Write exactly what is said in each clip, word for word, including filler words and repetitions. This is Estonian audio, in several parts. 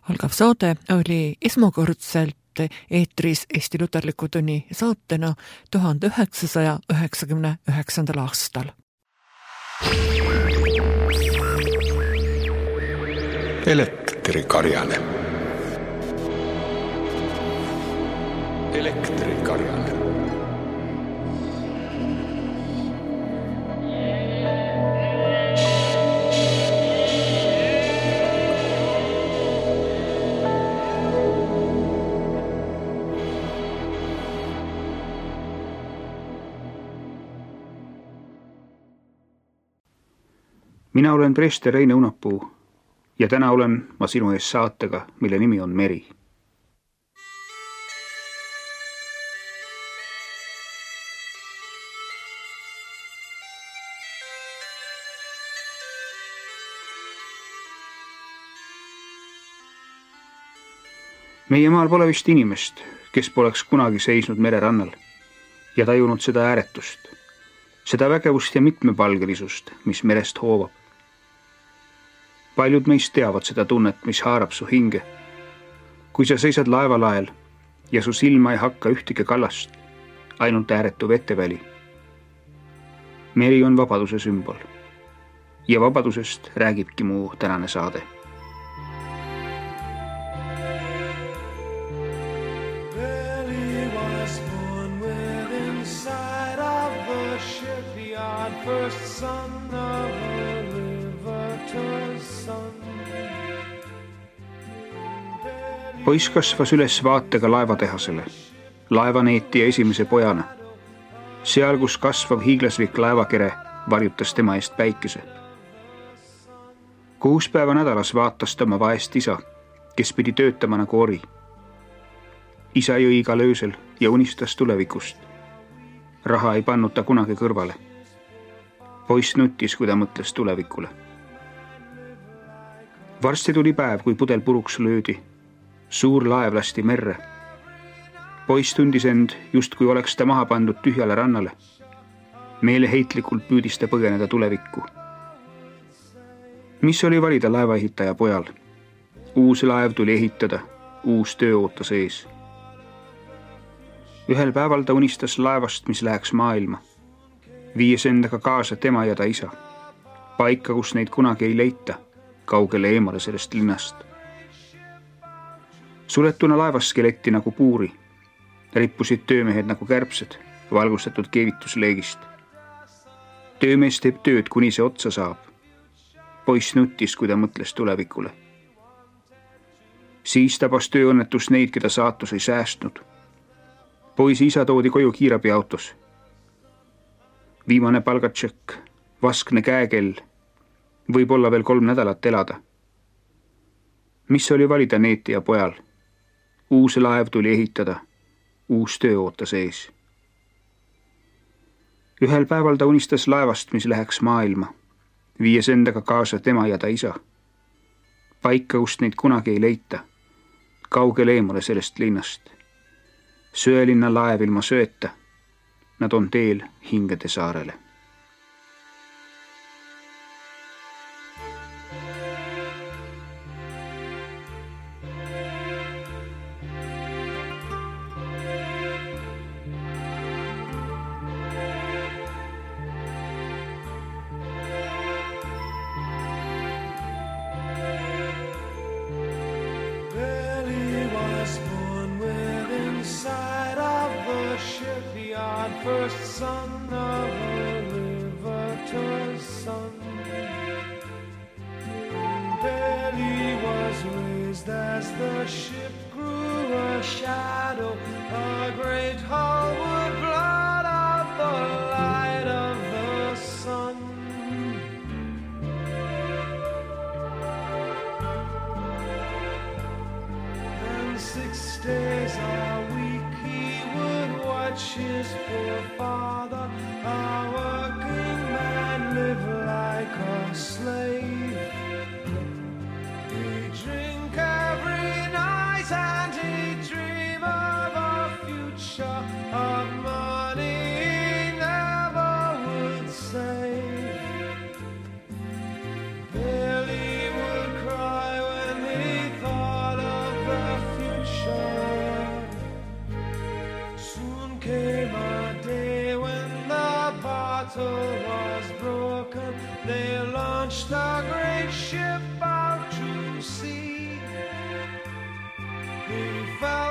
Algav saade oli esmakordselt eetris Eesti Luterliku tunni saatena tuhande üheksasaja üheksakümne üheksandal aastal. Elektrikarjane. Elektrikarjane. Mina olen preester Reine Unapuu ja täna olen ma sinu ees saatega, mille nimi on Meri. Meie maal pole vist inimest, kes poleks kunagi seisnud mererannal ja tajunud seda ääretust, seda vägevust ja mitmepalgelisust, mis merest hoovab. Paljud meist teavad seda tunnet, mis haarab su hinge. Kui sa seisad laevalael ja su silma ei hakka ühtegi kallast, ainult ääretu veteväli. Meri on vabaduse sümbol ja vabadusest räägibki mu tänane saade. Poiss kasvas üles vaatega laevatehasele, laevaneeti ja esimese pojana. Seal, kus kasvav hiiglaslik laevakere varjutas tema eest päikese. Kuus päeva nädalas vaatas ta oma vaest isa, kes pidi töötama nagu ori. Isa jõi igal öösel ja unistas tulevikust. Raha ei pannud ta kunagi kõrvale. Poiss nutis, kui ta mõtles tulevikule. Varsti tuli päev, kui pudel puruks löödi. Suur laev lasti merre. Poiss tundis end, just kui oleks ta maha pandud tühjale rannale. Meeleheitlikult püüdis ta põgeneda tulevikku. Mis oli valida laevaehitaja pojal? Uus laev tuli ehitada, uus töö ootas ees. Ühel päeval ta unistas laevast, mis läheks maailma. Viies endaga kaasa tema ja ta isa. Paika, kus neid kunagi ei leita, kaugele eemale sellest linnast. Suletuna laevaskeletti nagu puuri. Rippusid töömehed nagu kärbsed, valgustatud keevitusleegist. Töömees teeb tööd, kuni see otsa saab. Poiss nutis, kui ta mõtles tulevikule. Siis tabas tööõnnetus neid, keda saatus ei säästnud. Poisi isa toodi koju kiirabiautos. Viimane palgatšekk, vaskne käekell, võib olla veel kolm nädalat elada. Mis oli valida neeti ja pojal? Uus laev tuli ehitada, uus töö ootas ees. Ühel päeval ta unistas laevast, mis läheks maailma, viies endaga kaasa tema ja ta isa. Paika, kust neid kunagi ei leita, kaugele eemale sellest linnast. Söelinna laev ilma sööta, nad on teel hingede saarele. First son of a riveter's son. Barely was raised as the ship grew a shadow. A great hull would blot out the light of the sun. And six days a week he would watch his poor father, a working man, live like a slave. He'd drink every night and he'd dream of a future of money he never would save. Billy would cry when he thought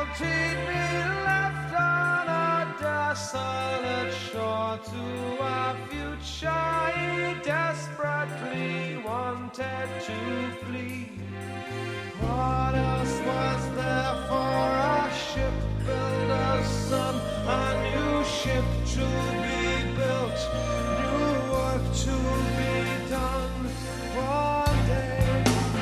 guilty be left on a desolate shore to a future he desperately wanted to flee. What else was there for a shipbuilder's son? A new ship to be built, new work to be done. One day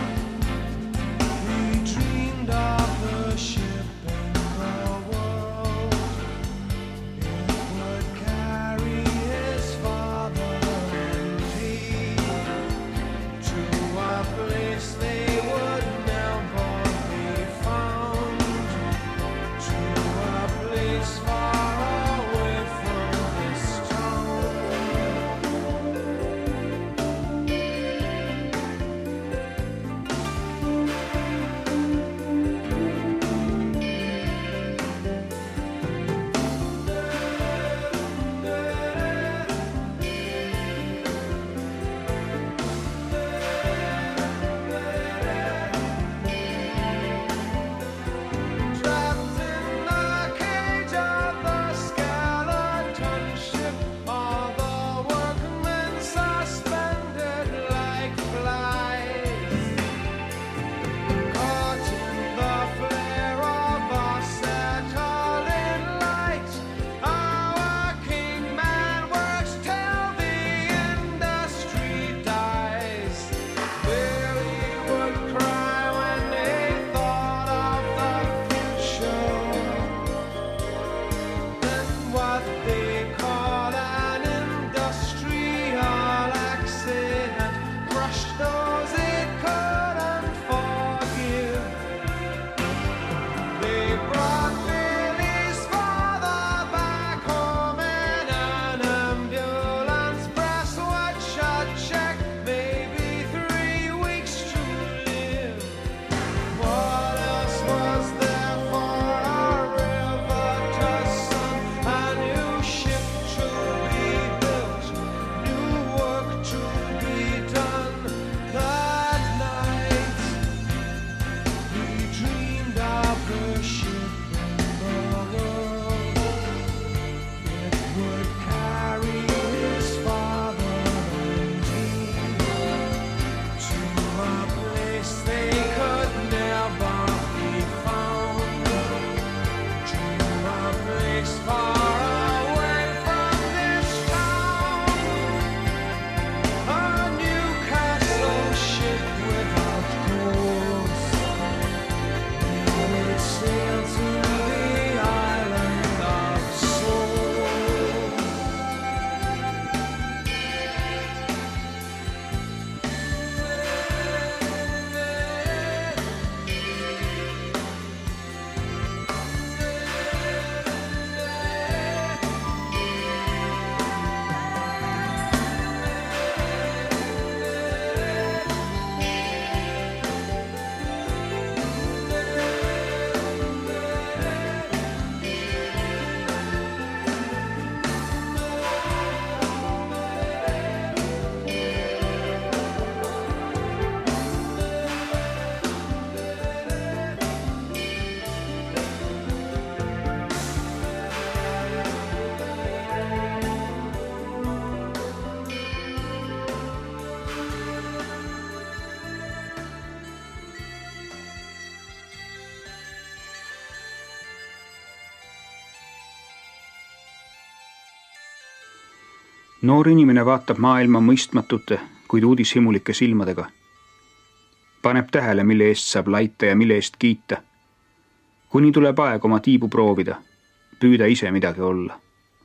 he dreamed of the ship in the world. It would carry his father and he to a place they would never be found, to a place far away from this town. Trapped in the cage of the skeleton ship, all the workmen suspended like flies, caught in the flare of acetylene light. Our king man works till the industry dies. Billy would cry when they thought of the future. Then what they call an industrial accident crushed those it couldn't forgive. They brought Billy's father back home in an ambulance. Press watch a check, maybe three weeks to live. What else was there for a river to sun? A new ship to be built, new work to be done. That night he dreamed of the ship in the world. It would carry his father and he to a place they could never be found, to a place far away from this town. A Newcastle ship without course, they would sail to the island of souls. Noor inimene vaatab maailma mõistmatute, kuid uudishimulike silmadega. Paneb tähele, mille eest saab laita ja mille eest kiita. Kuni tuleb aeg oma tiibu proovida, püüda ise midagi olla.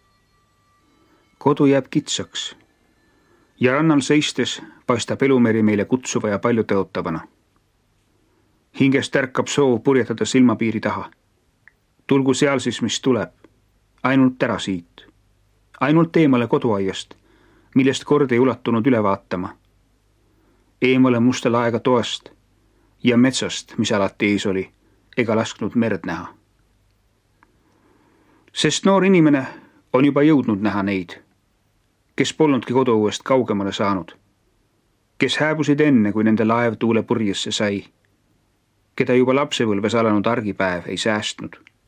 Kodu jääb kitsaks ja rannal seistes paistab elumeri meile kutsuva ja palju tõotavana. Hingest ärkab soov purjetada silmapiiri taha. Tulgu seal siis, mis tuleb, ainult ära siit, ainult eemale koduaiast, millest kord ei ulatunud üle vaatama. Eemale musta laega toast ja metsast, mis alati ees oli, ega lasknud merd näha. Sest noor inimene on juba jõudnud näha neid, kes polnudki koduõuest kaugemale saanud, kes hääbusid enne, kui nende laev tuule purjesse sai, keda juba lapsepõlves alanud argipäev ei säästnud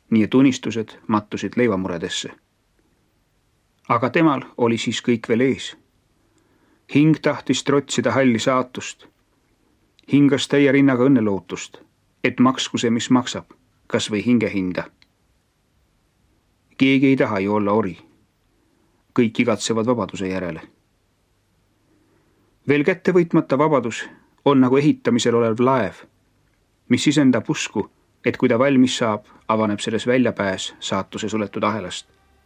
nii et unistused mattusid leivamuredesse. Aga temal oli siis kõik veel ees. Hing tahtis trotsida halli saatust. Hingas täie rinnaga õnnelootust, et maksku see, mis maksab, kas või hinge hinda. Keegi ei taha ju olla ori. Kõik igatsevad vabaduse järele. Veel kätte võitmata vabadus on nagu ehitamisel olev laev, mis sisendab usku, et kui ta valmis saab, avaneb selles väljapääs saatuse suletud ahelast.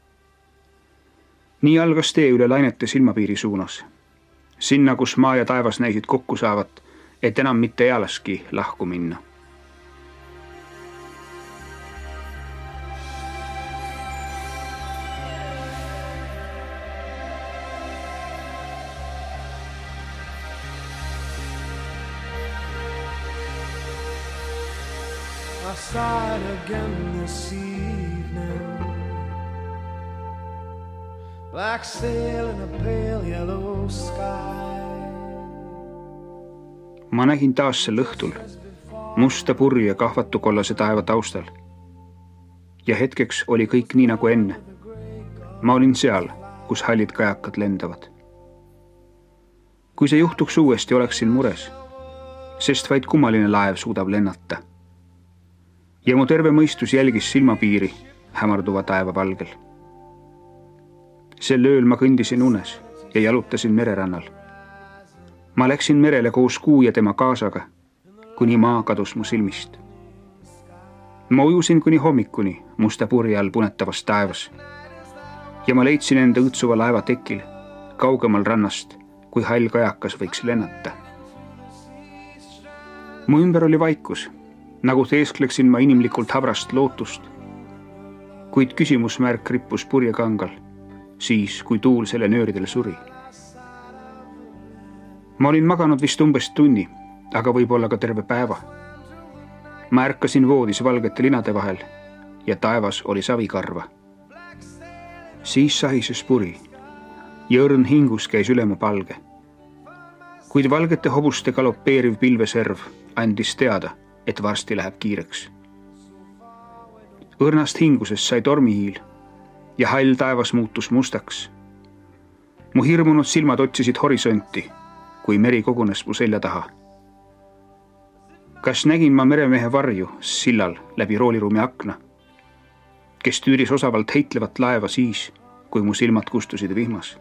Nii algas tee üle lainete silmapiiri suunas. Sinna, kus maa ja taevas näisid kokku saavat, et enam mitte ealaski lahku minna. I saw it again this evening, black sail in a pale yellow sky. Ma nägin taas sel õhtul musta purri ja kahvatu kollase taeva taustal. Ja hetkeks oli kõik nii nagu enne. Ma olin seal, kus hallid kajakad lendavad. Kui see juhtuks uuesti, oleksin mures, sest vaid kummaline laev suudab lennata. Ja mu terve mõistus jälgis silmapiiri hämarduva taeva valgel. Sel ööl ma kõndisin unes ja jalutasin mererannal. Ma läksin merele koos kuu ja tema kaasaga, kuni maa kadus mu silmist. Ma ujusin kuni hommikuni musta purje all punetavas taevas ja ma leidsin enda õõtsuva laeva tekil kaugemal rannast, kui hall kajakas võiks lennata. Mu ümber oli vaikus, nagu teeskleksin ma inimlikult habrast lootust, kuid küsimusmärk rippus purjekangal, siis kui tuul selle nööridel suri. Ma olin maganud vist umbes tunni, aga võib-olla ka terve päeva. Ma ärkasin voodis valgete linade vahel ja taevas oli savikarva. Siis sahises puri ja õrn hingus käis üle mu palge. Kuid valgete hobuste galopeeriv pilveserv andis teada, et varsti läheb kiireks. Õrnast hingusest sai tormihiil ja hall taevas muutus mustaks. Mu hirmunud silmad otsisid horisonti, kui meri kogunes mu selja taha. Kas nägin ma meremehe varju sillal läbi rooliruumi akna, kes tüüris osavalt heitlevat laeva siis, kui mu silmad kustusid vihmas.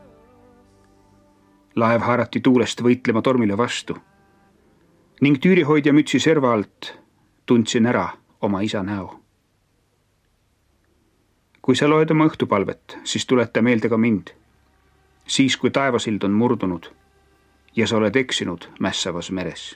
Laev haarati tuulest võitlema tormile vastu ning tüürihoidja mütsi serva alt tundsin ära oma isa näo. Kui sa loed oma õhtupalvet, siis tuleta meelde ka mind, siis kui taevasild on murdunud ja sa oled eksinud mässavas meres.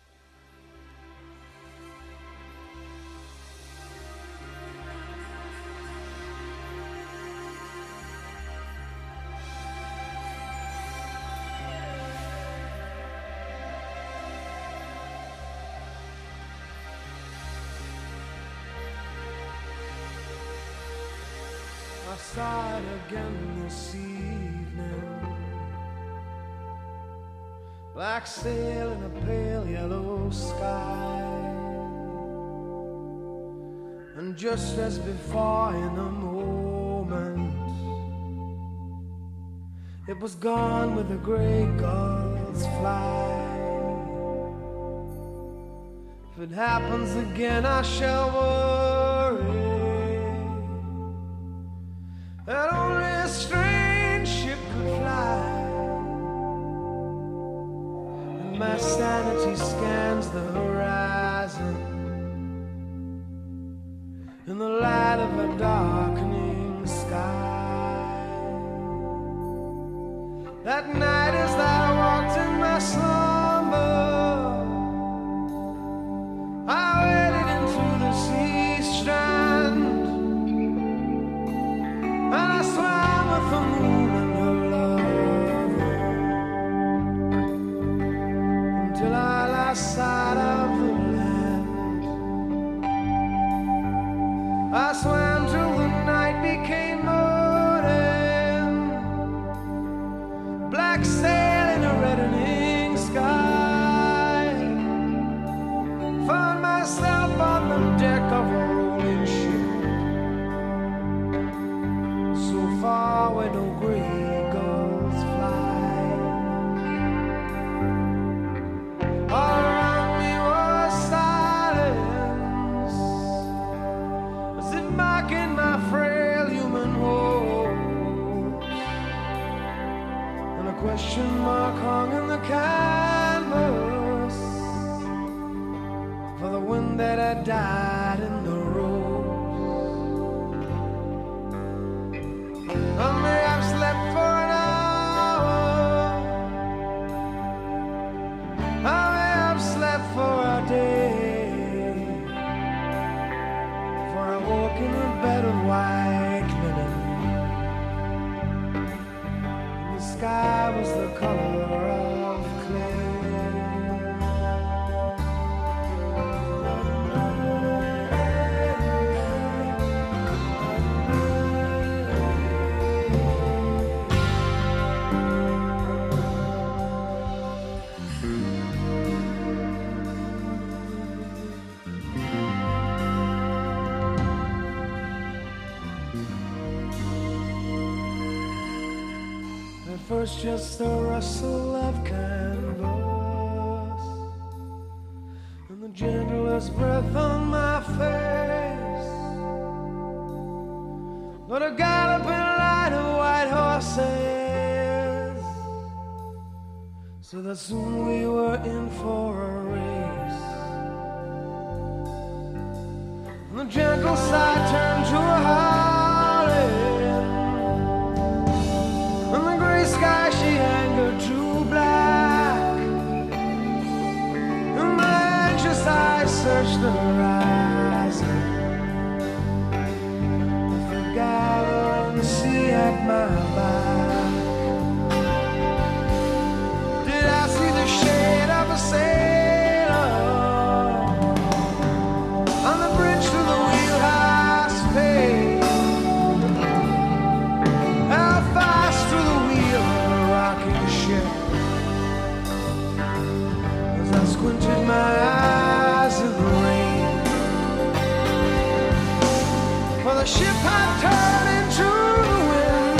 I saw it again this evening, black sail in a pale yellow sky. And just as before in a moment, it was gone with the grey gulls fly. If it happens again, I shall worry that only a strange ship could fly, and my sanity scans the horizon in the light of a darkening sky. That night as I walked in my slumber, I waded into the sea strand, and I swam with the moon and her love until I lost sight of the land. I swam till the night became morning, black sail in a reddening sky. Found myself on the deck of a rolling ship, for the wind that had died in the rose. I may have slept for an hour, I may have slept for a day, for I woke in a bed of white linen, and the sky was the color of clay. First just the rustle of canvas and the gentlest breath on my face, but a galloping line of white horses, so that soon we were in for a race. And the gentle side turned to a howling, and the gray sky she angered to black, and my anxious eyes searched the horizon with the gathering sea at my back. Did I see the shade of a sailor on the bridge to the wheelhouse pane? Squinted my eyes in the rain, for the ship had turned into the wind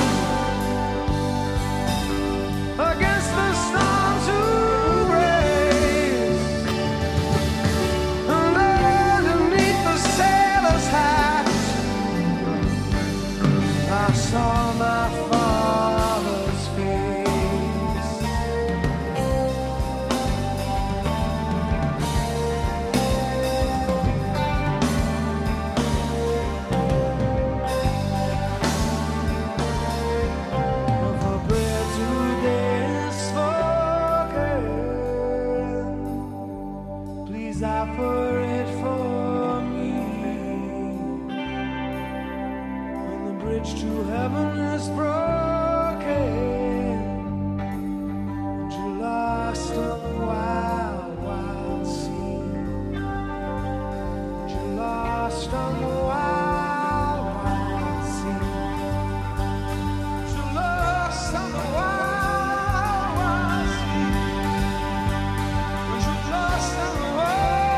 against the storms who race, and underneath the sailor's hat I saw my father's face. Offer it for me when the bridge to heaven is broken and you're lost on the wild, wild sea, and you're lost on the wild, wild sea, and you're lost on the wild, wild sea, and you're lost on the wild.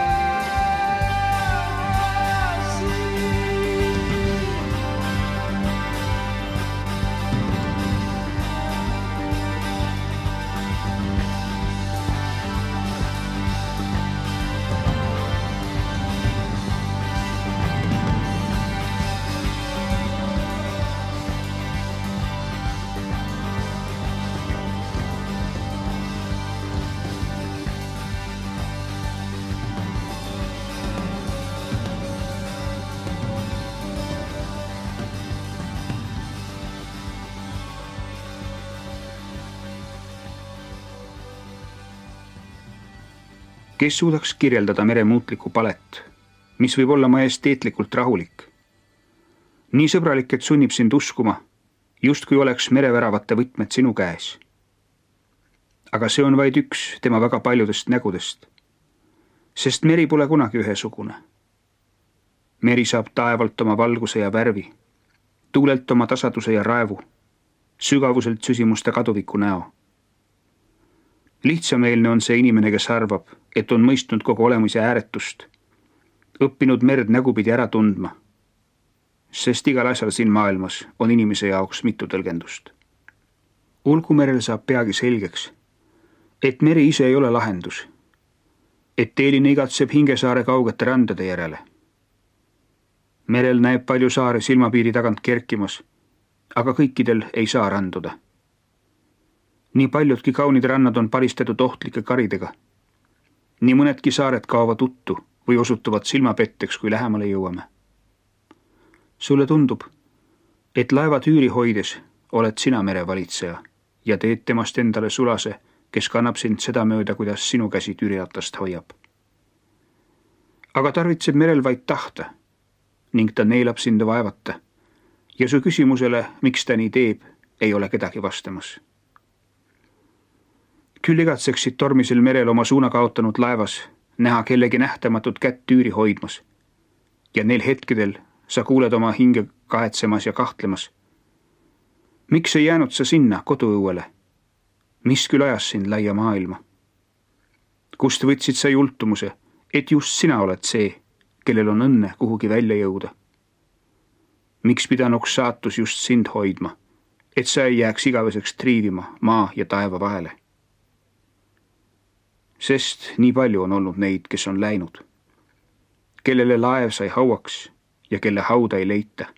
Kes suudaks kirjeldada mere muutlikku palet, mis võib olla majesteetlikult rahulik? Nii sõbralik, et sunnib sind uskuma, justkui oleks mereväravate võtmed sinu käes. Aga see on vaid üks tema väga paljudest nägudest, sest meri pole kunagi ühesugune. Meri saab taevalt oma valguse ja värvi, tuulelt oma tasaduse ja raevu, sügavuselt süsimuste kaduviku näo. Lihtsameelne on see inimene, kes arvab, et on mõistnud kogu olemise ääretust, õppinud merd nägupidi ära tundma, sest igal asjal siin maailmas on inimese jaoks mitu tõlgendust. Ulgumerel saab peagi selgeks, et meri ise ei ole lahendus, et teeline igatseb Hingesaare kaugete randade järele. Merel näeb palju saare silmapiiri tagant kerkimas, aga kõikidel ei saa randuda. Nii paljudki kaunid rannad on paristatud ohtlike karidega. Nii mõnedki saared kaovad uttu, või osutuvad silmapetteks, kui lähemale jõuame. Sulle tundub, et laeva tüüri hoides oled sina merevalitseja ja teed temast endale sulase, kes kannab sind seda mööda, kuidas sinu käsi tüüriratast hoiab. Aga tarvitseb merel vaid tahta ning ta neelab sind vaevata ja su küsimusele, miks ta nii teeb, ei ole kedagi vastamas. Küll igatseksid tormisel merel oma suuna kaotanud laevas näha kellegi nähtamatut kätt tüüri hoidmas ja neil hetkedel sa kuuled oma hinge kahetsemas ja kahtlemas. Miks ei jäänud sa sinna koduõuele? Mis küll ajas sind laia maailma? Kust võtsid sa jultumuse, et just sina oled see, kellel on õnne kuhugi välja jõuda? Miks pidanuks saatus just sind hoidma, et sa ei jääks igaveseks triivima maa ja taeva vahele? Sest nii palju on olnud neid, kes on läinud, kellele laev sai hauaks ja kelle hauda ei leita.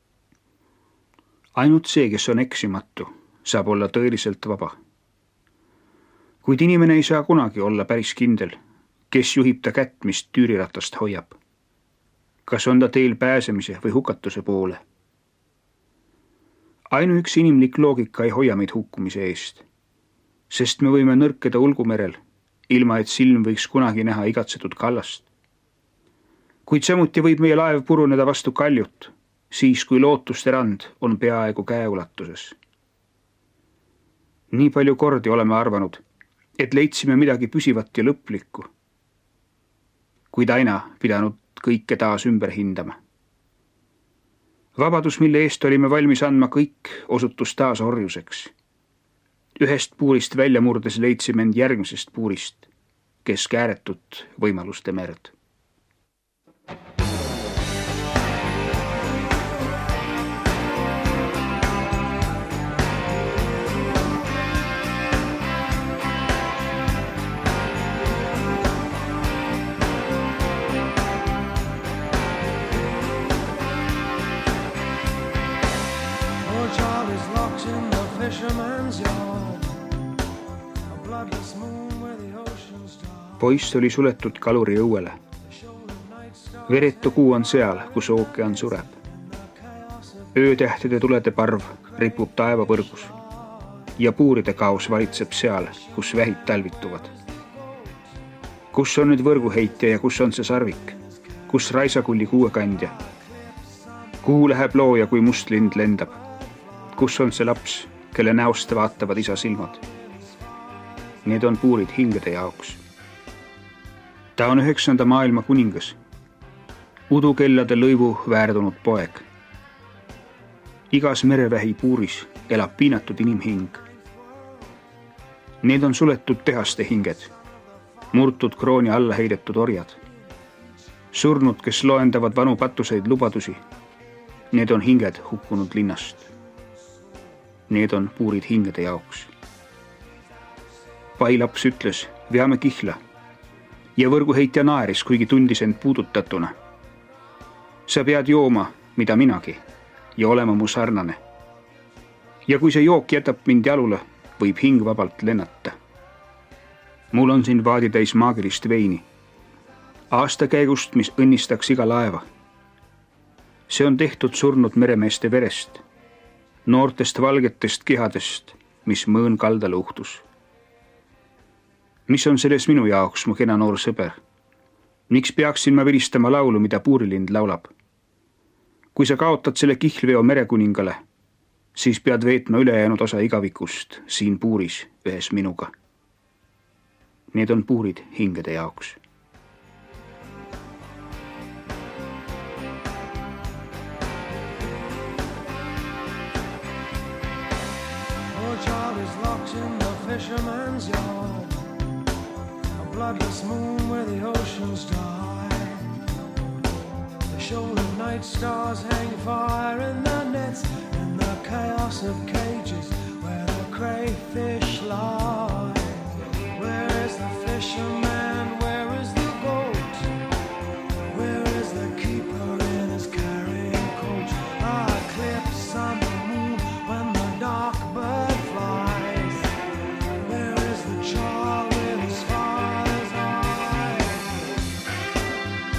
Ainult see, kes on eksimatu, saab olla tõeliselt vaba. Kuid inimene ei saa kunagi olla päris kindel, kes juhib ta kätt, mis tüüriratast hoiab. Kas on ta teel pääsemise või hukatuse poole? Ainuüks inimlik loogika ei hoia meid hukkumise eest, sest me võime nõrkeda ulgumerel, ilma et silm võiks kunagi näha igatsetud kallast. Kuid samuti võib meie laev puruneda vastu kaljut, siis kui lootuste rand on peaaegu käeulatuses. Nii palju kordi oleme arvanud, et leidsime midagi püsivat ja lõplikku, kuid aina pidanud kõike taas ümber hindama. Vabadus, mille eest olime valmis andma kõik, osutus taas orjuseks. Ühest puurist välja murdes leidsime end järgmisest puurist, kes kääretut võimaluste merd. Poiss oli suletud kaluri õuele. Veretu kuu on seal, kus ookean sureb. Öötähtede tulede parv ripub taeva võrgus ja puuride kaos valitseb seal, kus vähid talvituvad. Kus on nüüd võrguheitja ja kus on see sarvik? Kus raisakulli kuuekandja? Kuhu läheb looja, kui must lind lendab? Kus on see laps, kelle näost vaatavad isa silmad? Need on puurid hingede jaoks. Ta on üheksanda maailma kuningas, udukellade lõivu väärdunud poeg. Igas merevähi puuris elab piinatud inimhing. Need on suletud tehaste hinged, murtud krooni alla heidetud orjad, surnud, kes loendavad vanu patuseid lubadusi. Need on hinged hukkunud linnast. Need on puurid hingede jaoks. Pai laps ütles, veame kihla. Ja võrguheitja naeris, kuigi tundis end puudutatuna. Sa pead jooma, mida minagi, ja olema mu sarnane. Ja kui see jook jätab mind jalule, võib hing vabalt lennata. Mul on siin vaaditäis maagilist veini, aasta käigust, mis õnnistaks iga laeva. See on tehtud surnud meremeeste verest, noortest valgetest kihadest, mis mõõn kaldal uhtus. Mis on selles minu jaoks, mu kena noor sõber? Miks peaksin ma vilistama laulu, mida puurilind laulab? Kui sa kaotad selle kihlveo merekuningale, siis pead veetma ülejäänud osa igavikust siin puuris ühes minuga. Need on puurid hingede jaoks. Poor child is locked in the fisherman's yard, bloodless moon where the oceans die. The shoulder night stars hang fire in the nets, in the chaos of cages where the crayfish lie. Where is the fisherman? Where is the boat? Where is the keeper in his carrying coach? A clear summer moon when the dark bird flies. Where is the child with his father?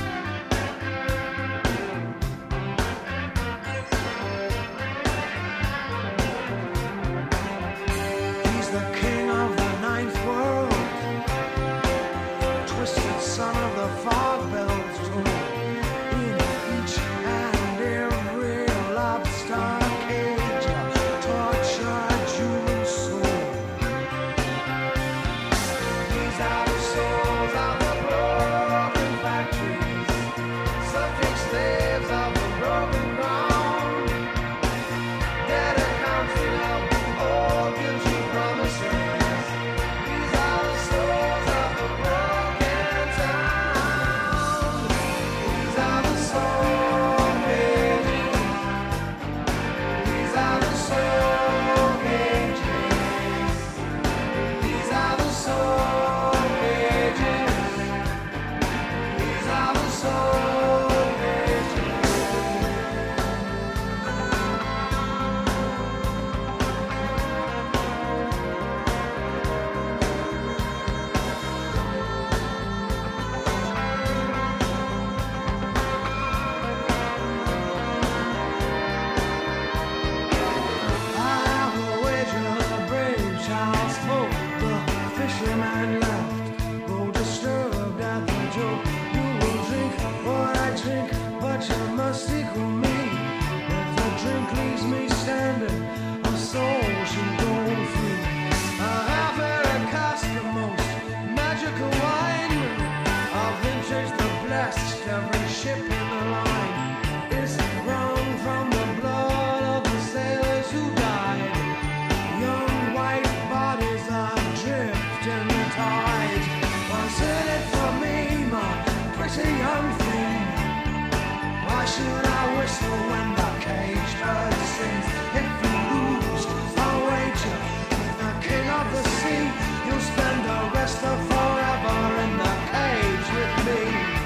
stick with me. If the drink leaves me standing, our soul should go free. I have here a cask of most magical wine, of vintage the blessed, every ship in the line is wrung from the blood of the sailors who died. Young white bodies adrift in the tide. What's in it for me, my pretty young thing? Why should I whistle when the caged bird sings? If you lose, I'll wager with the king of the sea, you'll spend the rest of forever in the cage with me.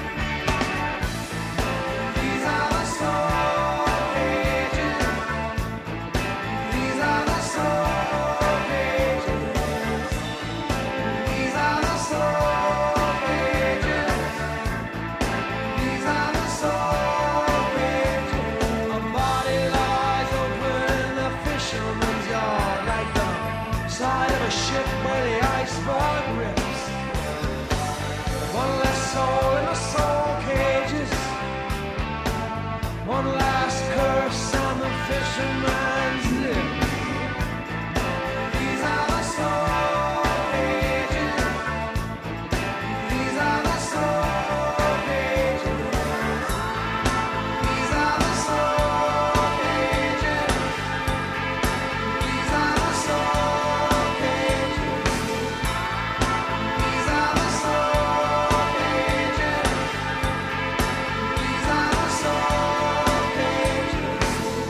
These are the soul cages. These are the soul cages. These are the soul cages. These are the soul cages. A body lies open in the fisherman's yard, like the side of a ship where the iceberg rips. One less soul in the soul cages. One last curse on the fisherman's lips. These are the soul cages. These are the soul cages. These are the soul cages. These are the soul cages. These are the soul cages. These are the soul cages.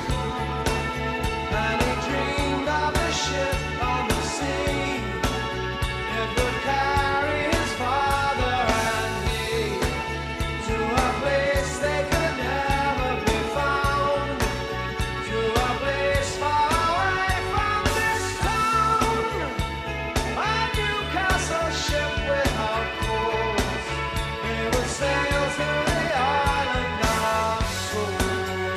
And he dreamed of a ship on the sea. It would carry his father and me to a place they could never be found, to a place far away from this town, a Newcastle ship without course. It would sail to the island of Soul.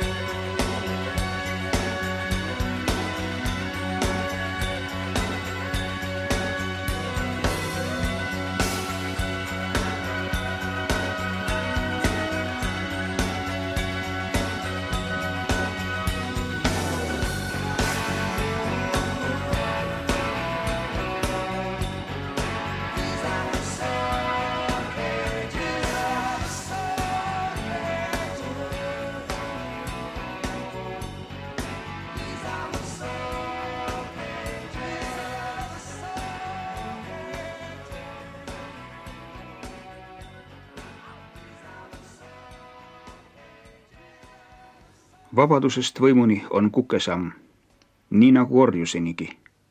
These are the soul cages, the soul cages. These are the soul cages, the soul Vabadusest võimuni on kukesamm, nii nagu orjusenigi.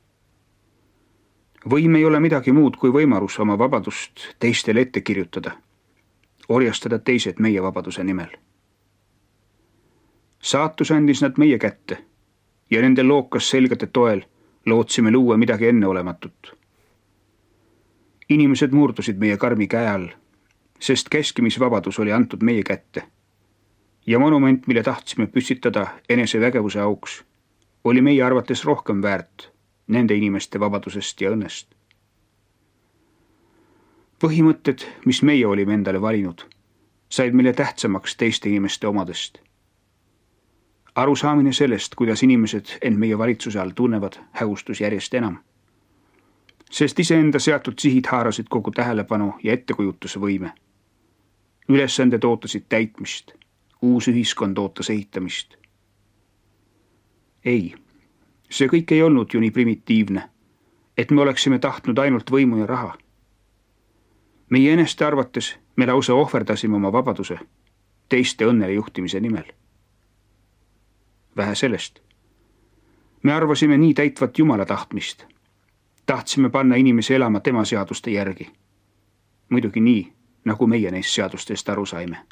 Võim ei ole midagi muud kui võimalus oma vabadust teistele ette kirjutada, orjastada teised meie vabaduse nimel. Saatus andis nad meie kätte ja nende lookas selgete toel lootsime luua midagi enneolematut. Inimesed murdusid meie karmi käe all, sest keskimisvabadus oli antud meie kätte. Ja monument, mille tahtsime püstitada enese vägevuse auks, oli meie arvates rohkem väärt nende inimeste vabadusest ja õnnest. Põhimõtted, mis meie olime endale valinud, said meile tähtsamaks teiste inimeste omadest. Arusaamine sellest, kuidas inimesed end meie valitsuse all tunnevad, hägustus järjest enam. Sest iseenda seatud sihid haarasid kogu tähelepanu ja ettekujutuse võime. Ülesanded ootasid täitmist. Uus ühiskond ootas ehitamist. Ei, see kõik ei olnud ju nii primitiivne, et me oleksime tahtnud ainult võimu ja raha. Meie eneste arvates me lausa ohverdasime oma vabaduse teiste õnnele juhtimise nimel. Vähe sellest. Me arvasime nii täitvat Jumala tahtmist. Tahtsime panna inimesi elama tema seaduste järgi. Muidugi nii, nagu meie neist seadustest aru saime.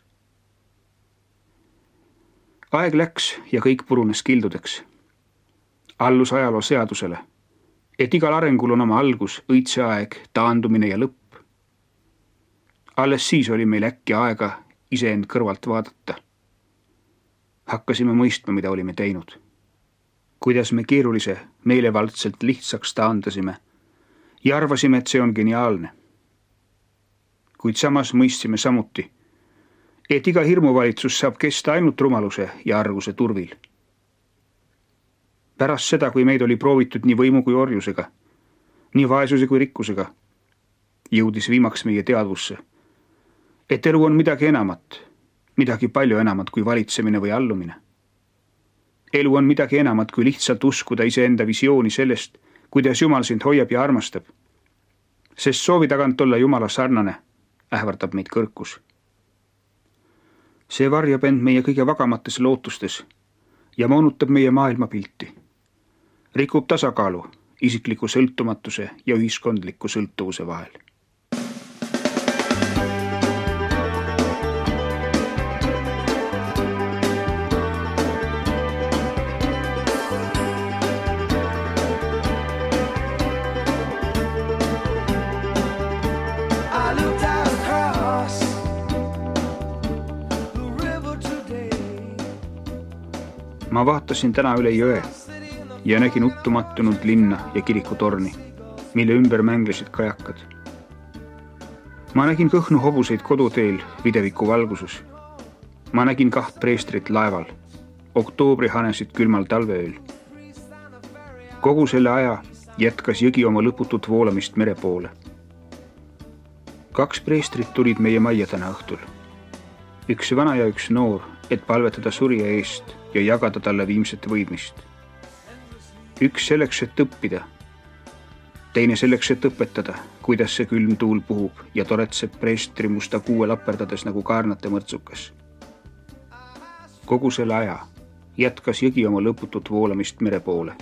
Aeg läks ja kõik purunes kildudeks. Allus ajaloo seadusele, et igal arengul on oma algus, õitse aeg, taandumine ja lõpp. Alles siis oli meil äkki aega iseend kõrvalt vaadata. Hakkasime mõistma, mida olime teinud. Kuidas me keerulise meelevaldselt lihtsaks taandasime ja arvasime, et see on geniaalne. Kuid samas mõistsime samuti, et iga hirmuvalitsus saab kesta ainult rumaluse ja arguse turvil. Pärast seda, kui meid oli proovitud nii võimu kui orjusega, nii vaesuse kui rikkusega, jõudis viimaks meie teadvusse, et elu on midagi enamat, midagi palju enamat kui valitsemine või allumine. Elu on midagi enamat kui lihtsalt uskuda iseenda visiooni sellest, kuidas Jumal sind hoiab ja armastab. Sest soovi tagant olla Jumala sarnane ähvardab meid kõrkus. See varjab end meie kõige vagamates lootustes ja moonutab meie maailmapilti. Rikub tasakaalu isikliku sõltumatuse ja ühiskondliku sõltuvuse vahel. Ma vaatasin täna üle jõe ja nägin uttumattunud linna ja kirikutorni, mille ümber mänglesid kajakad. Ma nägin kõhnu hobuseid koduteel videviku valguses. Ma nägin kaht preestrit laeval, oktoobrihanesid külmal talveööl. Kogu selle aja jätkas jõgi oma lõputut voolamist mere poole. Kaks preestrit tulid meie majja täna õhtul. Üks vana ja üks noor, et palvetada surja eest ja jagada talle viimset võidmist. Üks selleks, et õppida, teine selleks, et õpetada, kuidas see külm tuul puhub ja toretseb preestri musta kuue laperdades nagu kaarnate mõrtsukas. Kogu selle aja jätkas jõgi oma lõputut voolamist mere poole.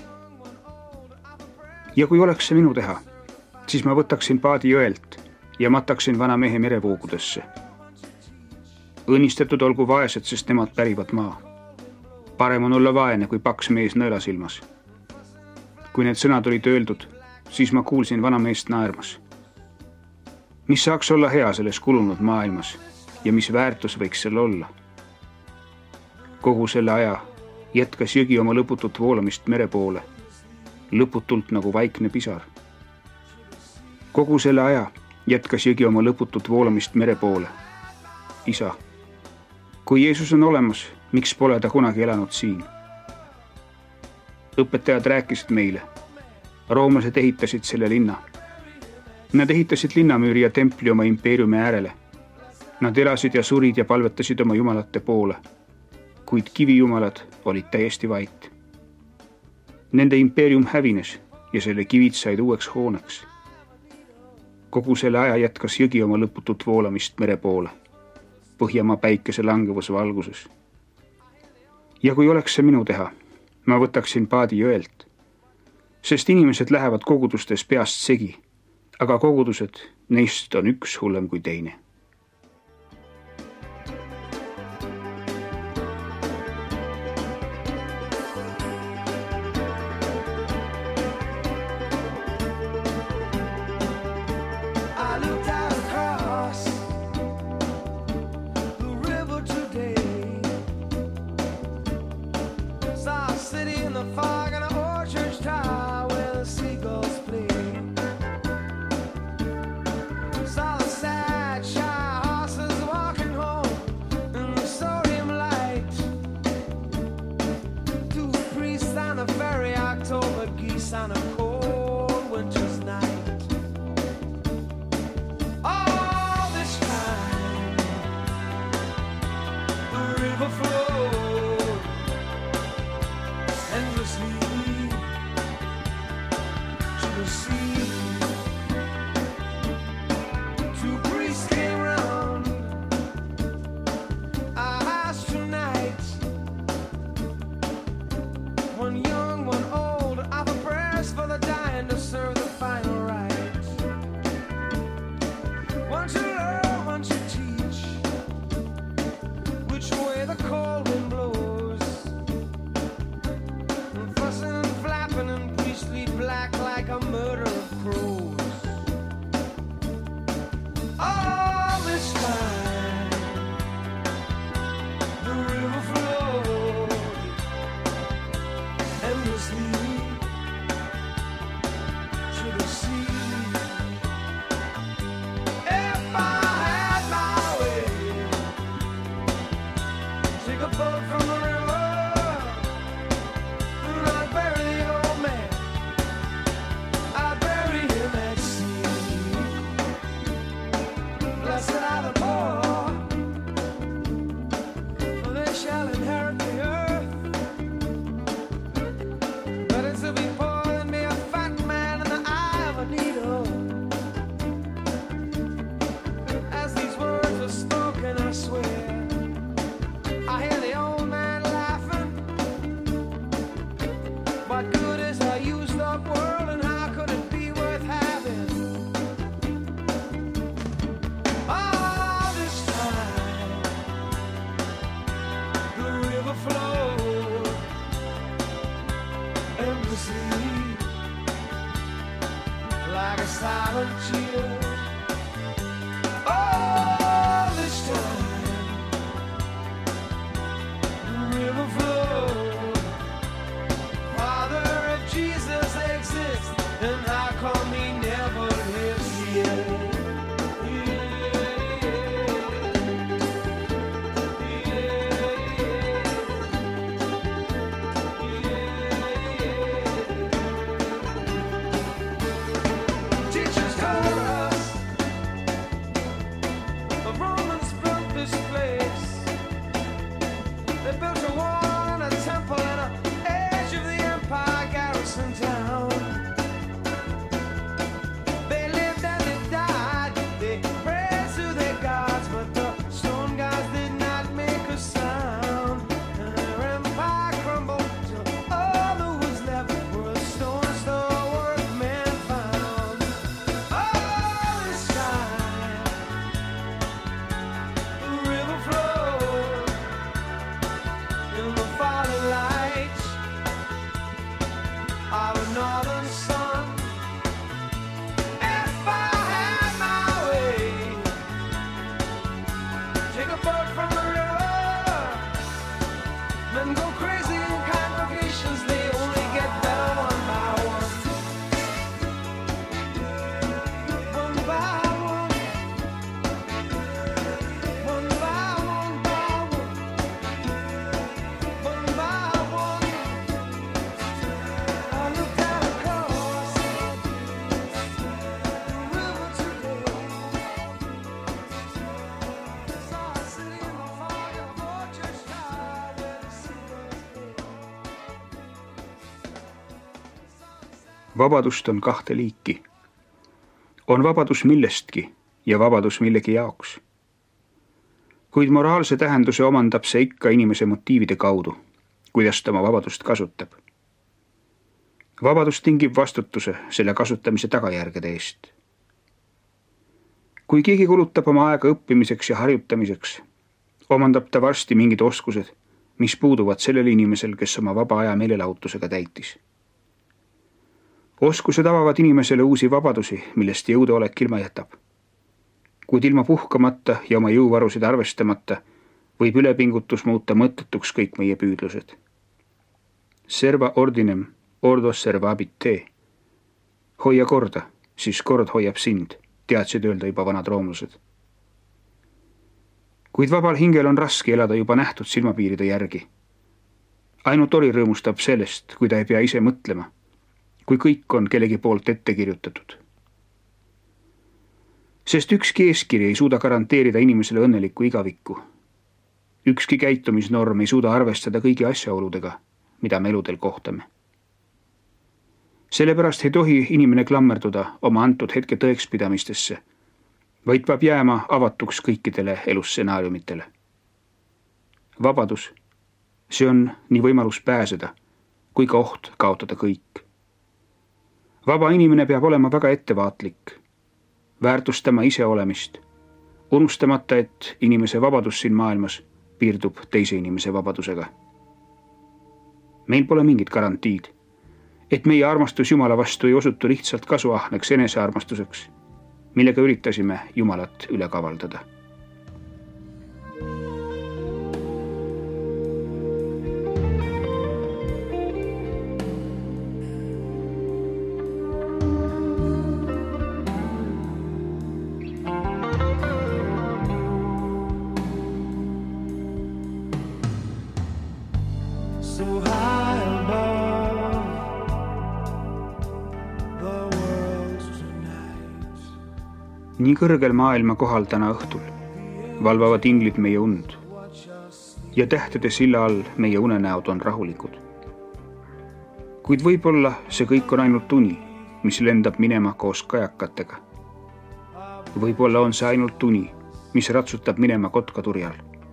Ja kui oleks see minu teha, siis ma võtaksin paadi jõelt ja mataksin vana mehe merevoogudesse. Õnnistatud olgu vaesed, sest nemad pärivad maa. Parem on olla vaene kui paks mees nõelasilmas. Kui need sõnad olid öeldud, siis ma kuulsin vana meest naermas. Mis saaks olla hea selles kulunud maailmas ja mis väärtus võiks seal olla? Kogu selle aja jätkas jõgi oma lõputut voolamist mere poole, lõputult nagu vaikne pisar. Kogu selle aja jätkas jõgi oma lõputut voolamist mere poole. Isa, kui Jeesus on olemas, miks pole ta kunagi elanud siin? Õpetajad rääkisid meile. Roomlased ehitasid selle linna. Nad ehitasid linnamüüri ja templi oma impeeriumi äärele. Nad elasid ja surid ja palvetasid oma jumalate poole. Kuid kivijumalad olid täiesti vait. Nende impeerium hävines ja selle kivid said uueks hooneks. Kogu selle aja jätkas jõgi oma lõputut voolamist mere poole, Põhjamaa päikese langevuse valguses. Ja kui oleks see minu teha, ma võtaksin paadi jõelt, sest inimesed lähevad kogudustes peast segi, aga kogudused, neist on üks hullem kui teine. On a cold winter's night. All this time the river flowed endlessly to the sea. Two priests came round our house tonight. One young, one old, offer prayers for the dying to serve the final rite. One to learn, one to teach, which way the cold a boat from the river, and I'd bury the old man, I'd bury him at sea. Blessed are the poor, for they shall inherit the earth. Better to be poor than be a fat man in the eye of a needle. As these words are spoken, I swear, I hear the old man laughing. What good is a used up world, and how could it be worth having? All this time the river flowed endlessly, like a silent cheer. All this time the river flowed. Father, if Jesus exists, then how come he never lives here? Teachers told us the Romans built this place. They built a wall and a temple and a edge of the empire garrison town. They lived and they died, they prayed to their gods, but the stone gods did not make a sound. And their empire crumbled till all that was left were the stones the workmen found. All this time the river flowed in the falling lights of a northern sun. If I had my way, take a boat from the river, men go crazy in congregations, they only get better one by one. One by one, one by one by one, one by one. I looked down across the river today, saw a city in the fog of a church tower where the sea was clear. vabadust on kahte liiki. on vabadus millestki ja vabadus millegi jaoks. Kuid moraalse tähenduse omandab see ikka inimese motiivide kaudu, kuidas ta oma vabadust kasutab. Vabadus tingib vastutuse selle kasutamise tagajärgede eest. Kui keegi kulutab oma aega õppimiseks ja harjutamiseks, omandab ta varsti mingid oskused, mis puuduvad sellel inimesel, kes oma vaba aja meelelahutusega täitis. Oskused avavad inimesele uusi vabadusi, millest jõudeolek ilma jätab. Kuid ilma puhkamata ja oma jõuvarusid arvestamata võib ülepingutus muuta mõttetuks kõik meie püüdlused. Serva ordinem, ordo servabit te. Hoia korda, siis kord hoiab sind, teadsid öelda juba vanad roomlased. Kuid vabal hingel on raske elada juba nähtud silmapiiride järgi. Ainult ori rõõmustab sellest, kui ta ei pea ise mõtlema, kui kõik on kellegi poolt ette kirjutatud. Sest ükski eeskiri ei suuda garanteerida inimesele õnnelikku igavikku. Ükski käitumisnorm ei suuda arvestada kõigi asjaoludega, mida me eludel kohtame. Sellepärast ei tohi inimene klammerduda oma antud hetke tõekspidamistesse, vaid peab jääma avatuks kõikidele elusstsenaariumitele. Vabadus, see on nii võimalus pääseda, kui ka oht kaotada kõik. Vaba inimene peab olema väga ettevaatlik, väärtustama ise olemist, unustamata, et inimese vabadus siin maailmas piirdub teise inimese vabadusega. Meil pole mingit garantiid, et meie armastus Jumala vastu ei osutu lihtsalt kasuahneks enesearmastuseks, millega üritasime Jumalat üle kavaldada. so high above the world tonight. Nii kõrgel maailma kohal täna õhtul valvavad inglid meie und ja tähtede silla all meie unenäod on rahulikud. Kuid võib-olla see kõik on ainult uni, mis lendab minema koos kajakatega. Võib-olla on see ainult uni, mis ratsutab minema kotkaturjal.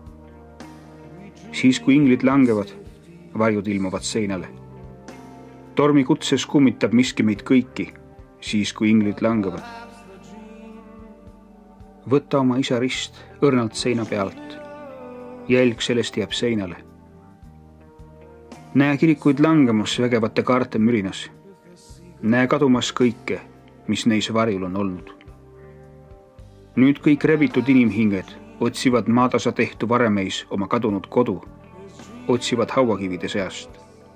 Siis kui inglid langevad, varjud ilmuvad seinale. Tormi kutses kummitab miski meid kõiki, siis kui inglid langevad. Võta oma isa rist õrnalt seina pealt. Jälg sellest jääb seinale. Näe kirikuid langemas vägevate kaarte mürinas. Näe kadumas kõike, mis neis varjul on olnud. Nüüd kõik rebitud inimhinged otsivad maatasa tehtu varemeis oma kadunud kodu, otsivad hauakivide seast.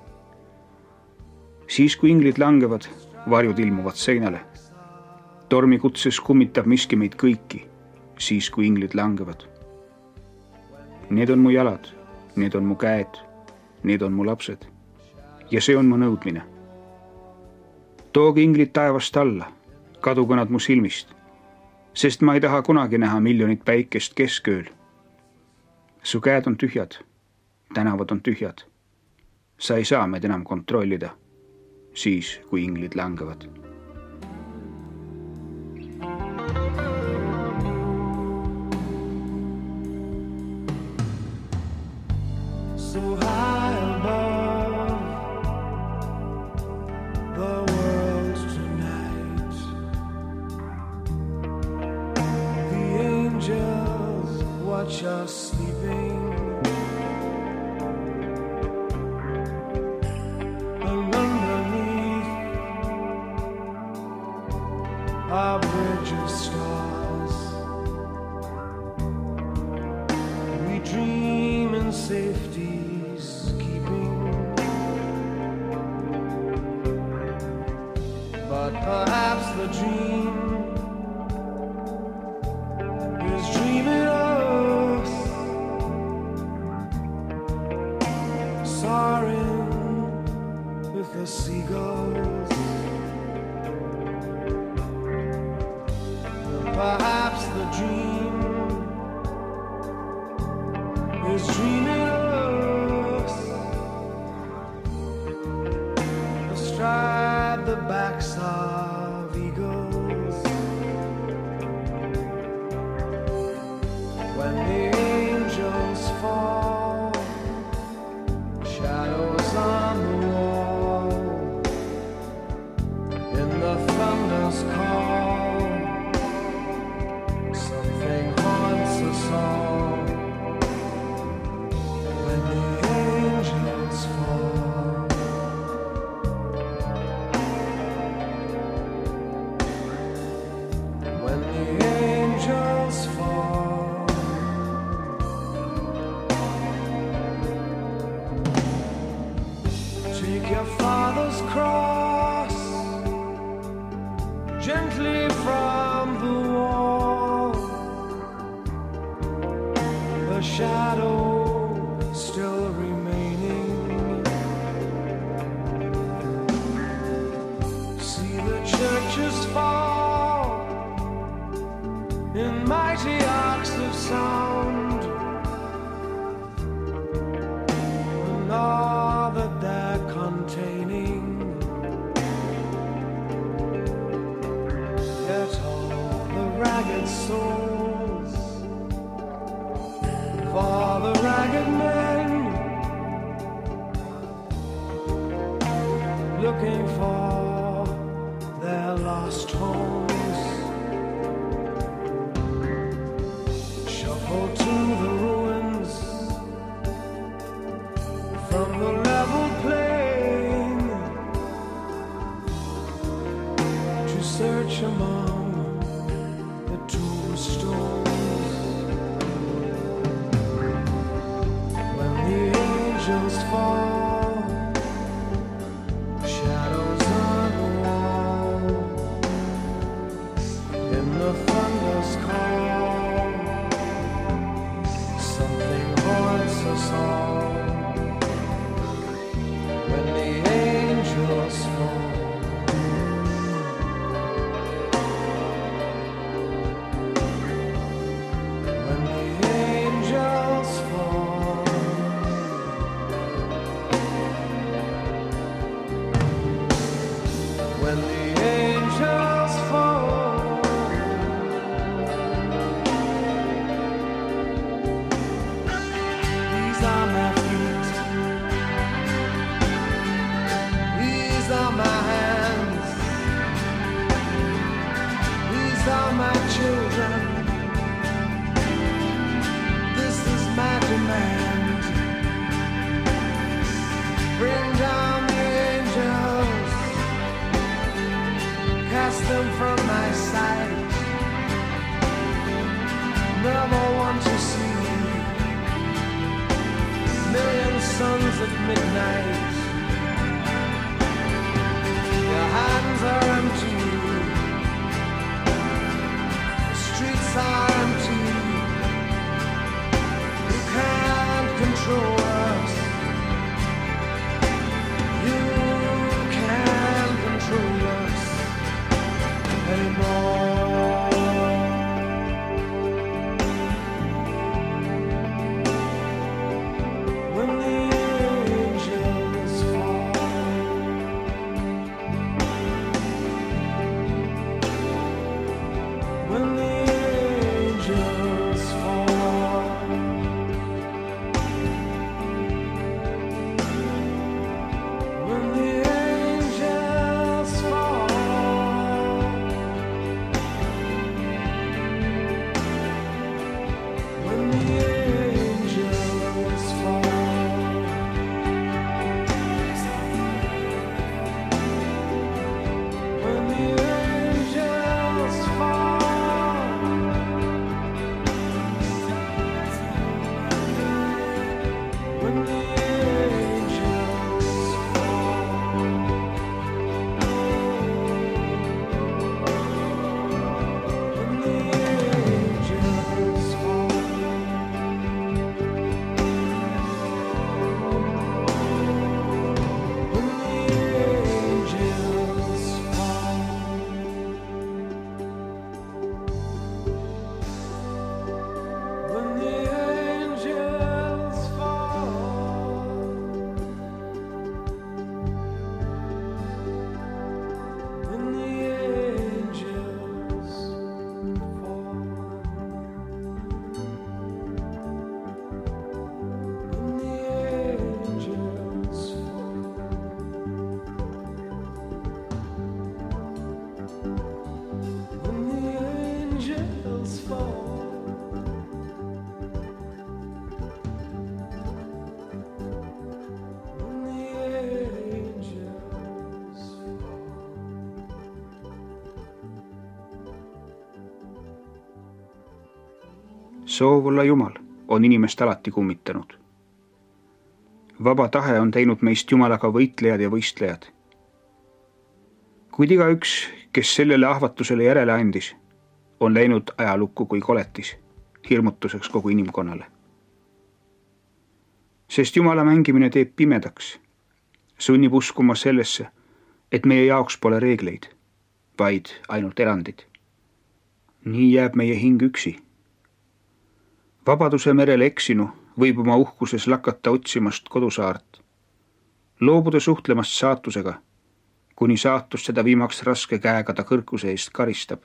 Siis kui inglid langevad, varjud ilmuvad seinale. Tormi kutses kummitab miski meid kõiki, siis kui inglid langevad. Need on mu jalad, need on mu käed, need on mu lapsed ja see on mu nõudmine. Tooge inglid taevast alla, kadugu nad mu silmist, sest ma ei taha kunagi näha miljonit päikest keskööl. Su käed on tühjad, tänavad on tühjad. Sa ei saa meid enam kontrollida, siis kui inglid langevad. So high above the world tonight. The angels watch us sleeping, and underneath our bridge of stars we dream in safety. But perhaps the dream is dreaming us, soaring with the seagulls. Perhaps the dream is dreaming us astride the backs of eagles. When the angels fall, shadows on the wall, in the thunder's call, something haunts us all. When the angels fall, when the angels fall, take your father's cross gently from the wall. The shadow still remaining. See the churches fall in mighty arcs of sound, and all that they're containing. Yet all the ragged souls of all the ragged men looking for their lost homes, shuffle to the ruins from the level plain to search among the tombstones. When the angels fall, shadows on the wall, in the thunder's call, something haunts us all. at midnight. Your hands are empty, the streets are empty. You can't control us. You can't control us anymore. When the angels fall, when the angels fall, when the angels fall, when the angels fall, when the angels fall, when the angels soov olla Jumal on inimest alati kummitanud. Vaba tahe on teinud meist Jumalaga võitlejad ja võistlejad. Kuid igaüks, kes sellele ahvatusele järele andis, on läinud ajalukku kui koletis, hirmutuseks kogu inimkonnale. Sest Jumala mängimine teeb pimedaks, sunnib uskuma sellesse, et meie jaoks pole reegleid, vaid ainult erandid. Nii jääb meie hing üksi. Vabaduse merel eksinu võib oma uhkuses lakata otsimast kodusaart, loobuda suhtlemast saatusega, kuni saatus seda viimaks raske käega ta kõrkuse eest karistab.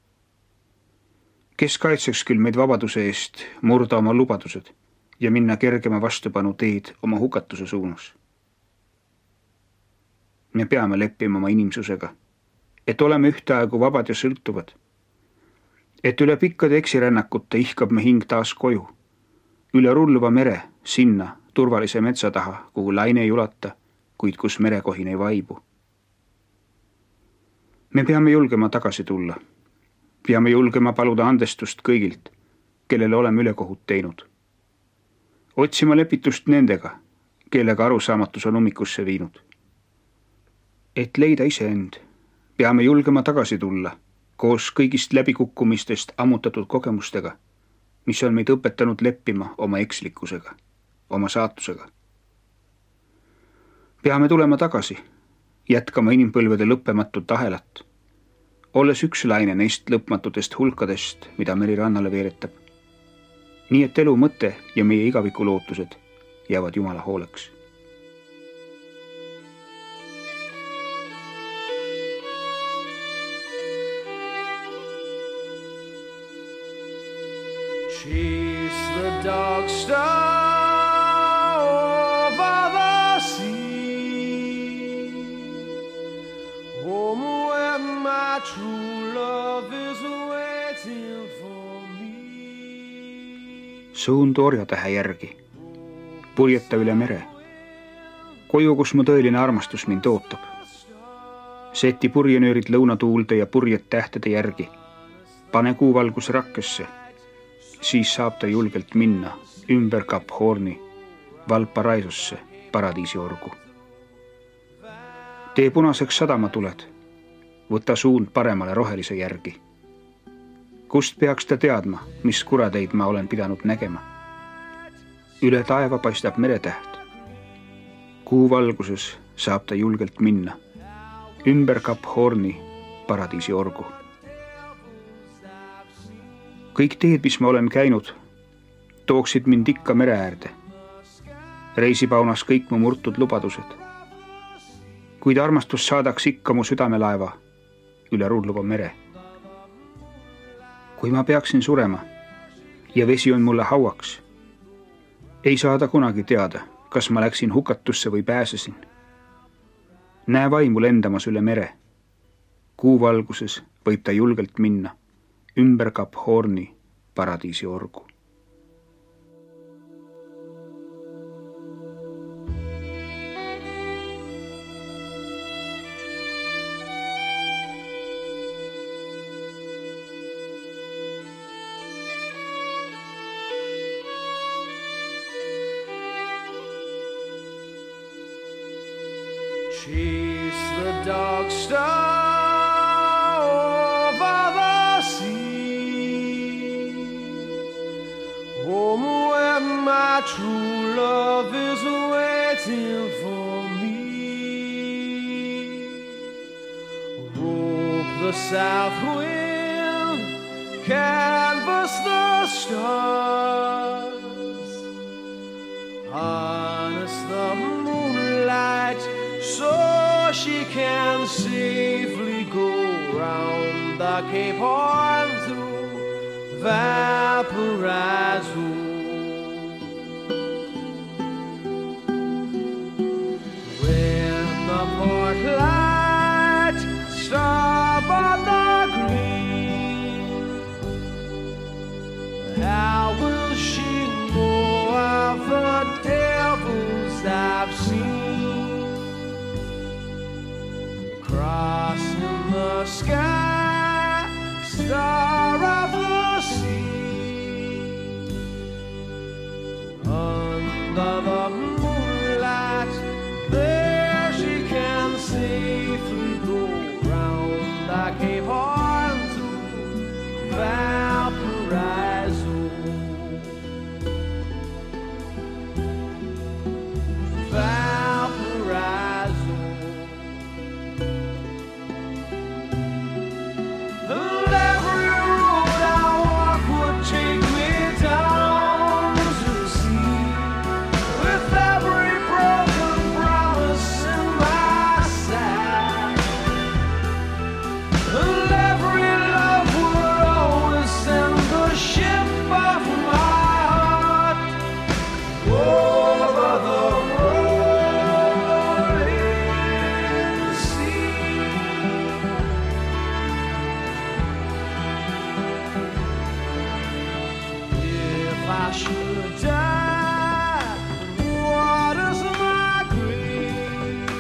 Kes kaitseks küll meid vabaduse eest murda oma lubadused ja minna kergema vastupanu teed oma hukatuse suunas? Me peame leppima oma inimsusega, et oleme ühtaegu vabad ja sõltuvad, et üle pikkade eksirännakute ihkab me hing taas koju, üle rulluva mere sinna turvalise metsa taha, kuhu laine ei ulata, kuid kus merekohin ei vaibu. Me peame julgema tagasi tulla. Peame julgema paluda andestust kõigilt, kellele oleme ülekohut teinud. Otsima lepitust nendega, kellega arusaamatus on ummikusse viinud. Et leida iseend, peame julgema tagasi tulla, koos kõigist läbikukkumistest ammutatud kogemustega, mis on meid õpetanud leppima oma ekslikkusega, oma saatusega. Peame tulema tagasi, jätkama inimpõlvede lõppematut ahelat, olles üks laine neist lõpmatutest hulkadest, mida meri rannale veeretab. Nii et elu mõte ja meie igaviku lootused jäävad Jumala hooleks. Chase the dark star over the sea, home where my true love is waiting for me. Suundu orjatähe järgi, purjeta üle mere, koju, kus mu tõeline armastus mind ootab. Seti purjenöörid lõunatuulde ja purjed tähtede järgi, pane kuuvalgus rakkesse, siis saab ta julgelt minna ümber Kap Horni, Valparaisosse paradiisiorgu. Tee punaseks sadamatuled, võta suund paremale rohelise järgi. Kust peaks ta teadma, mis kurateid ma olen pidanud nägema? Üle taeva paistab meretäht. Kuu valguses saab ta julgelt minna. Ümber Kap Horni paradiisiorgu. Kõik teed, mis ma olen käinud, tooksid mind ikka mere äärde. Reisipaunas kõik mu murtud lubadused. Kuid armastus saadaks ikka mu südamelaeva üle rulluva mere. Kui ma peaksin surema ja vesi on mulle hauaks, ei saada kunagi teada, kas ma läksin hukatusse või pääsesin. Näe vaimu lendamas üle mere. Kuu valguses võib ta julgelt minna ümber Kap Horni paradiisiorgu. Chase the dark star over the sea, home where my true love is waiting for me. Rope the south wind, canvas the stars, harness the moonlight so she can safely go round the Cape Horn to Valparaiso. When the port light starboard the green, how will she know of the devils I've seen? Crossing the sky, star of the sea, under the moonlight, there she can safely go round the Cape Horn to Valparaiso. Valparaiso. I should die, what is my grief?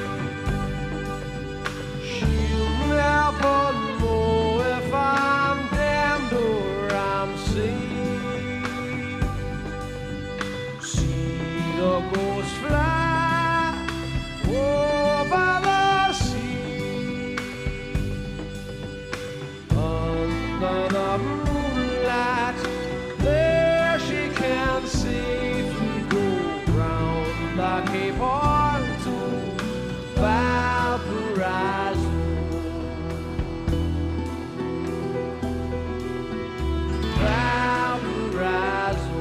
She'll never know if I'm damned or I'm saved. See the ghost fly over the sea, under the moonlight, there she can safely go round the Cape Horn to Valparaiso. Valparaiso.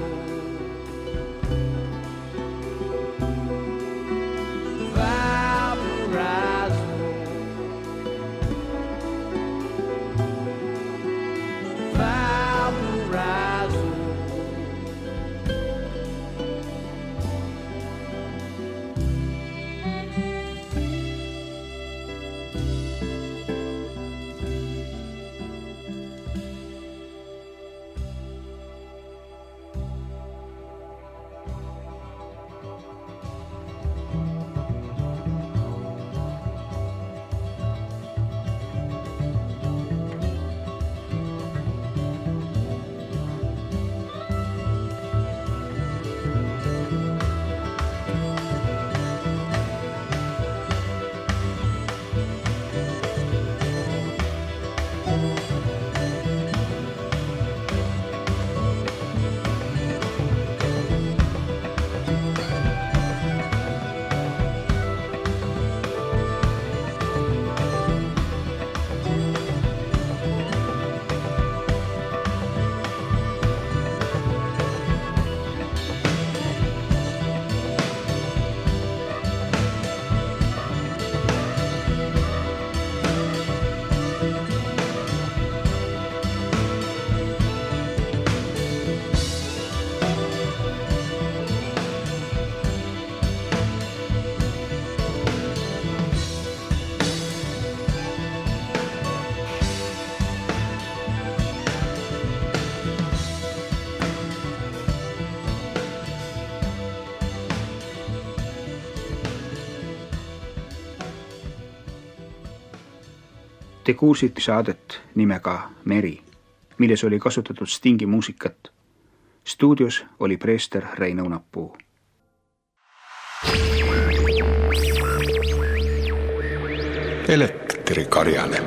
Valparaiso. Valparaiso. Te kuulsite saadet nimega Meri, milles oli kasutatud Stingi muusikat. Stuudios oli preester Rein Õunapuu. Elektrikarjane.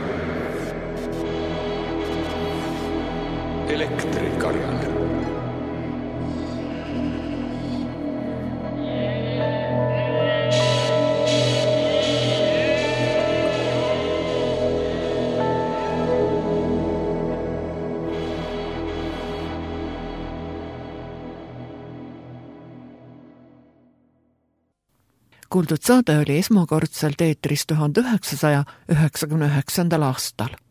Elektrikarjane. Kuuldud saade oli esmakordselt eetris tuhande üheksasaja üheksakümne üheksandal aastal.